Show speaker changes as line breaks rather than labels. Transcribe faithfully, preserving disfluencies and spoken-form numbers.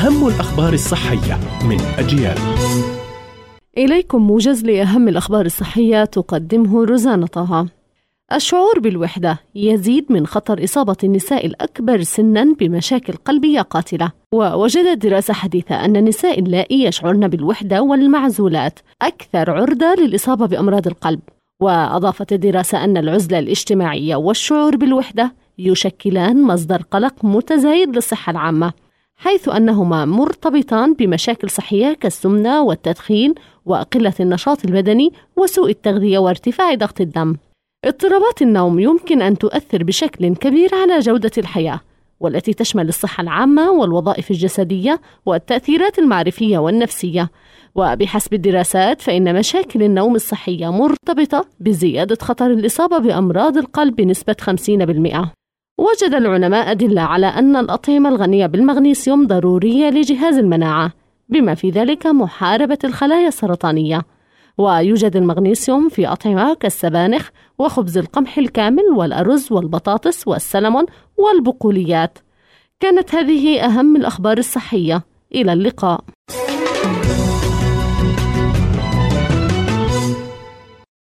أهم الأخبار الصحية من أجيال.
إليكم موجز لأهم الأخبار الصحية تقدمه روزانا طه. الشعور بالوحدة يزيد من خطر إصابة النساء الأكبر سناً بمشاكل قلبية قاتلة. ووجدت دراسة حديثة أن النساء اللائي يشعرن بالوحدة والمعزولات أكثر عرضة للإصابة بأمراض القلب. وأضافت الدراسة أن العزلة الاجتماعية والشعور بالوحدة يشكلان مصدر قلق متزايد للصحة العامة، حيث أنهما مرتبطان بمشاكل صحية كالسمنة والتدخين وقلة النشاط البدني وسوء التغذية وارتفاع ضغط الدم. اضطرابات النوم يمكن أن تؤثر بشكل كبير على جودة الحياة، والتي تشمل الصحة العامة والوظائف الجسدية والتأثيرات المعرفية والنفسية. وبحسب الدراسات فإن مشاكل النوم الصحية مرتبطة بزيادة خطر الإصابة بأمراض القلب بنسبة خمسين بالمئة. وجد العلماء أدلة على أن الأطعمة الغنية بالمغنيسيوم ضرورية لجهاز المناعة، بما في ذلك محاربة الخلايا السرطانية. ويوجد المغنيسيوم في أطعمة كالسبانخ وخبز القمح الكامل والأرز والبطاطس والسلمون والبقوليات. كانت هذه أهم الأخبار الصحية. إلى اللقاء.